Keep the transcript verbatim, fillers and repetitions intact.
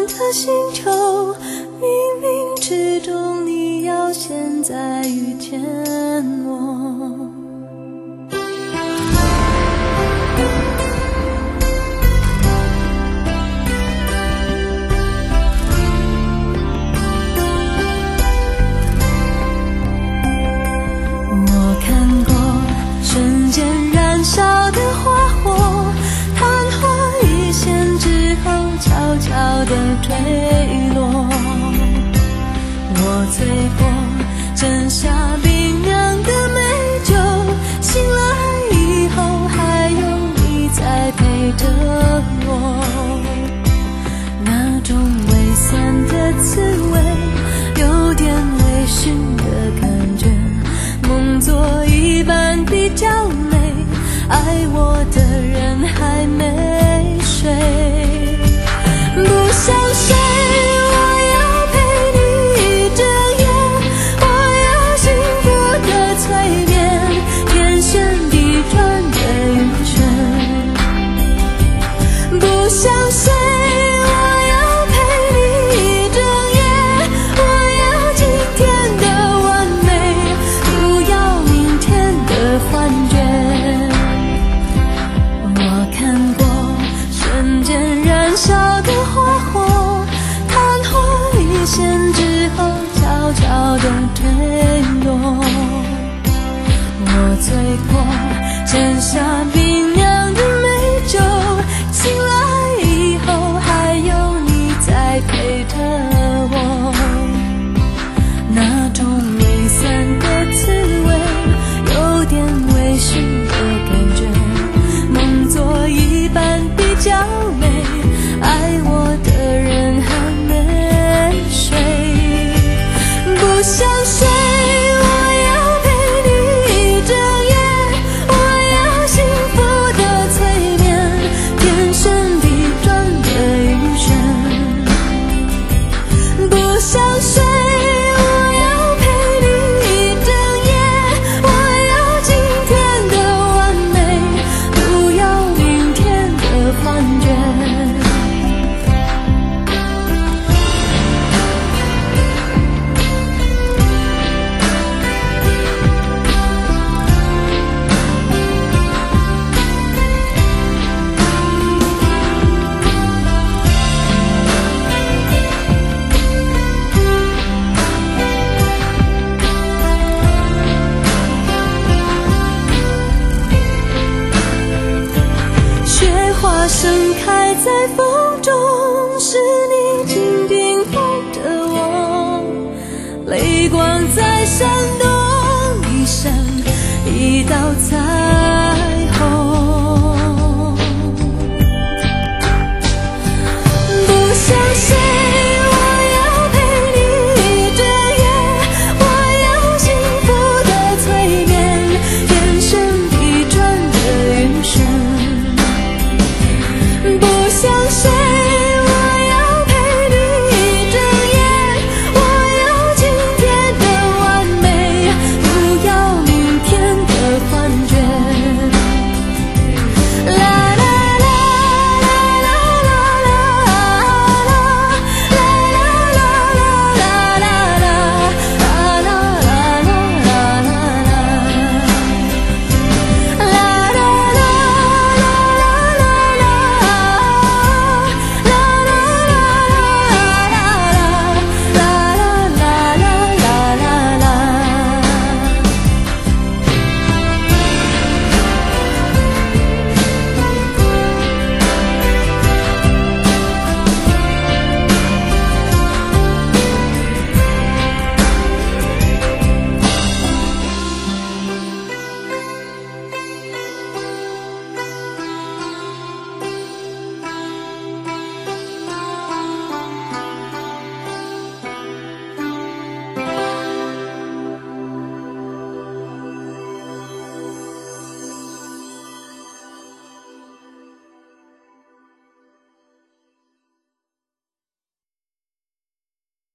的星球，冥冥之中你要现在遇见我。我看过瞬间燃烧的花火，昙花一现之后悄悄地坠落。我醉过斟下冰凉的美酒，醒来以后还有你在陪着我。那种微酸的滋味，有点微醺的感觉，梦做一半比较美，爱我的人还没睡。不想睡，我要陪你一整夜，我要幸福的催眠，天旋地转的晕眩。不想睡，我要陪你一整夜，我要今天的完美，不要明天的幻觉。我看过瞬间燃烧的花火，昙花一现之后悄悄地坠落。我醉过斟下冰凉的美酒，醒来以后还有你在陪着我。那种微酸的滋味，有点微醺的感觉，梦做一半比较美，爱我的人还没睡。不想睡，我要陪你一整夜，我要幸福的催眠，天旋地转的晕眩。不想睡，我要陪你一整夜，我要今天的完美，不要明天的幻觉。雪花盛开在风中，是你紧紧抱着我，泪光在闪动，一闪一道彩